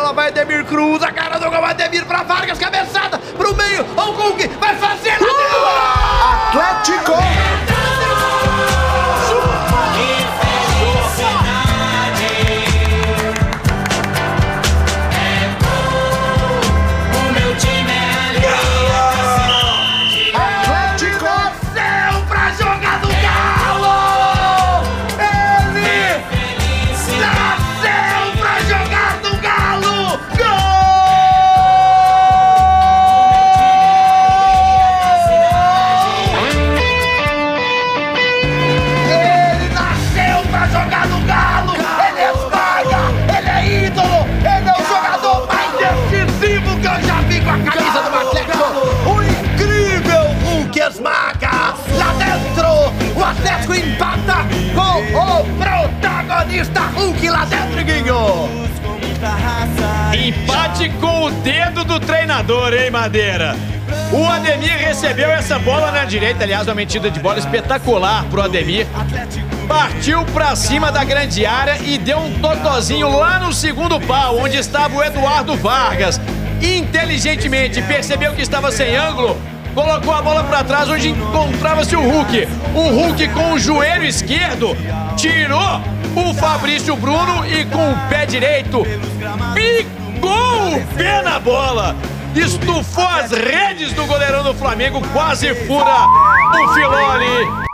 bola, vai Ademir, cruza, cara do gol, Ademir pra Vargas, cabeçada pro meio, o Hulk vai fazer Atlético! O Atlético empata com o protagonista Hulk lá dentro, Guinho. Empate com o dedo do treinador, hein, Madeira? O Ademir recebeu essa bola na direita, aliás, uma metida de bola espetacular pro Ademir. Partiu pra cima da grande área e deu um totozinho lá no segundo pau, onde estava o Eduardo Vargas. Inteligentemente percebeu que estava sem ângulo, colocou a bola pra trás onde encontrava-se o Hulk. O Hulk com o joelho esquerdo tirou o Fabrício Bruno e com o pé direito picou o pé na bola. Estufou as redes do goleirão do Flamengo, quase fura o Filoli.